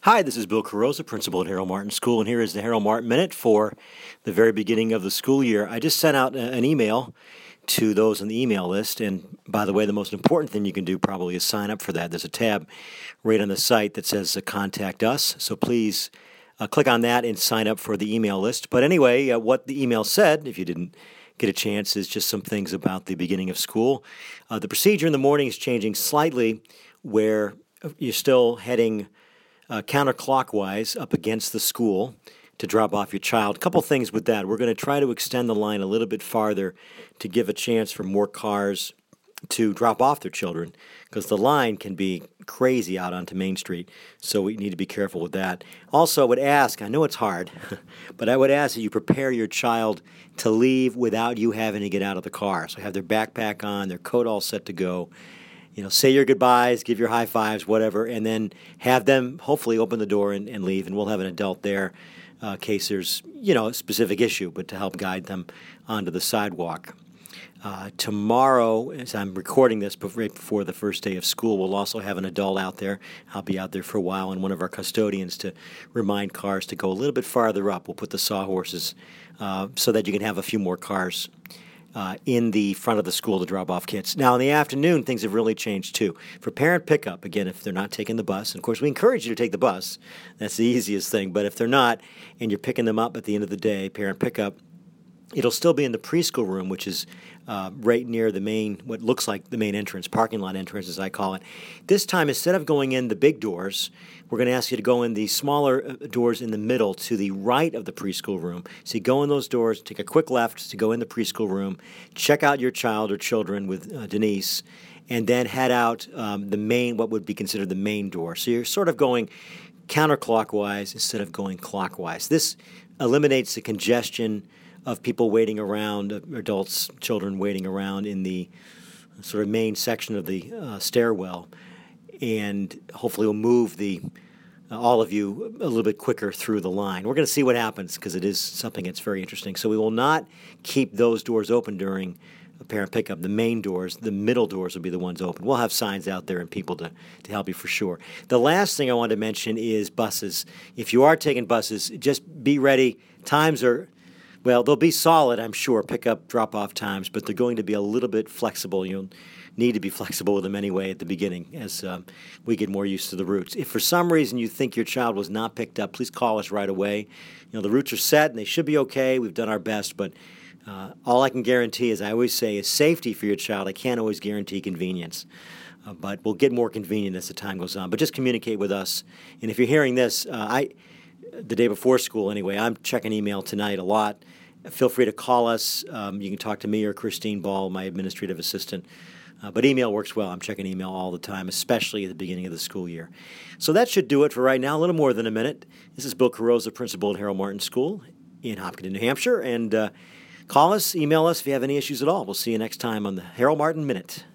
Hi, this is Bill Carosa, principal at Harold Martin School, and here is the Harold Martin Minute for the very beginning of the school year. I just sent out an email to those on the email list, and by the way, the most important thing you can do probably is sign up for that. There's a tab right on the site that says Contact Us, so please click on that and sign up for the email list. But anyway, what the email said, if you didn't get a chance, is just some things about the beginning of school. The procedure in the morning is changing slightly where you're still heading counterclockwise up against the school to drop off your child. A couple things with that. We're going to try to extend the line a little bit farther to give a chance for more cars to drop off their children, because the line can be crazy out onto Main Street, so we need to be careful with that. Also, I would ask, I know it's hard, but I would ask that you prepare your child to leave without you having to get out of the car. So have their backpack on, their coat all set to go. Say your goodbyes, give your high fives, whatever, and then have them hopefully open the door and leave, and we'll have an adult there in case there's, a specific issue, but to help guide them onto the sidewalk. Tomorrow, as I'm recording this right before the first day of school, we'll also have an adult out there. I'll be out there for a while, and one of our custodians to remind cars to go a little bit farther up. We'll put the sawhorses so that you can have a few more cars in the front of the school to drop off kids. Now, in the afternoon, things have really changed, too. For parent pickup, again, if they're not taking the bus, and of course, we encourage you to take the bus. That's the easiest thing. But if they're not, and you're picking them up at the end of the day, parent pickup, it'll still be in the preschool room, which is right near the main, what looks like the main entrance, parking lot entrance, as I call it. This time, instead of going in the big doors, we're going to ask you to go in the smaller doors in the middle to the right of the preschool room. So you go in those doors, take a quick left to go in the preschool room, check out your child or children with Denise, and then head out the main, what would be considered the main door. So you're sort of going counterclockwise instead of going clockwise. This eliminates the congestion of people waiting around, adults, children waiting around in the sort of main section of the stairwell, and hopefully will move all of you a little bit quicker through the line. We're going to see what happens because it is something that's very interesting. So we will not keep those doors open during a parent pickup. The main doors, the middle doors will be the ones open. We'll have signs out there and people to help you for sure. The last thing I wanted to mention is buses. If you are taking buses, just be ready. Times are... Well, they'll be solid, I'm sure, pick-up, drop-off times, but they're going to be a little bit flexible. You'll need to be flexible with them anyway at the beginning as we get more used to the routes. If for some reason you think your child was not picked up, please call us right away. The routes are set, and they should be okay. We've done our best, but all I can guarantee, as I always say, is safety for your child. I can't always guarantee convenience, but we'll get more convenient as the time goes on. But just communicate with us. And if you're hearing this, the day before school anyway, I'm checking email tonight a lot. Feel free to call us. You can talk to me or Christine Ball, my administrative assistant. But email works well. I'm checking email all the time, especially at the beginning of the school year. So that should do it for right now, a little more than a minute. This is Bill Carosa, principal at Harold Martin School in Hopkinton, New Hampshire. And call us, email us if you have any issues at all. We'll see you next time on the Harold Martin Minute.